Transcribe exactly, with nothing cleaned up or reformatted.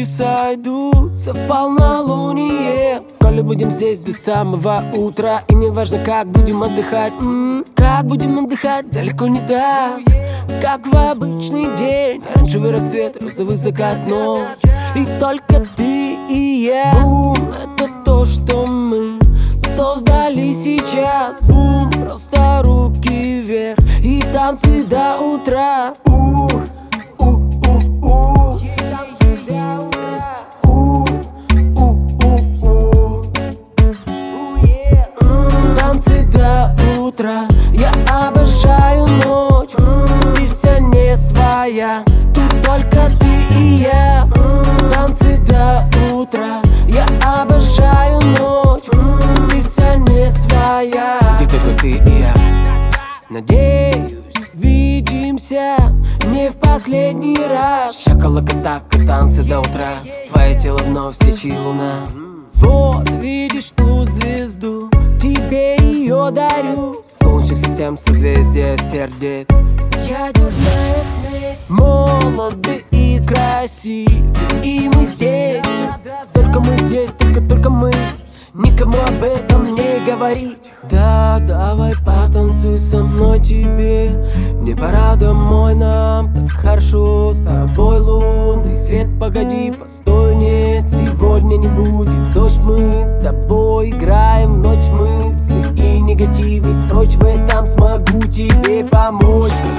звезды сойдутся в полнолуние. Коли будем здесь до самого утра, и не важно, как будем отдыхать, м-м, как будем отдыхать, далеко не так, как в обычный день. Оранжевый рассвет, розовый закат, ночь, и только ты и я. Бум, это то, что мы создали сейчас. Бум, просто руки вверх и танцы до утра. Ух, ух, ух, ух. Танцы до утра. Ух, ух, ух, ух. Танцы до утра. Я обожаю ночь. Ты вся не своя, тут только ты и я. Танцы до утра. Я обожаю ночь. Ты вся не своя, ты только ты и я. Надеюсь, видимся не в последний раз. Шоколака, так и танцы до утра. Твое тело вновь свечи луна. Вот, видишь ту звезду, тебе ее дарю. Солнечных систем, созвездия сердец. Ядерная смесь. Молоды и красивы, и мы здесь. Только мы здесь, только-только мы. Никому об этом не говорить. Да, давай потанцуй со мной, тебе не пора домой, нам так хорошо с тобой. Лунный свет, погоди, постой, нет, сегодня не будет дождь. Мы с тобой играем в ночь, мысли и негативность прочь. В этом смогу тебе помочь.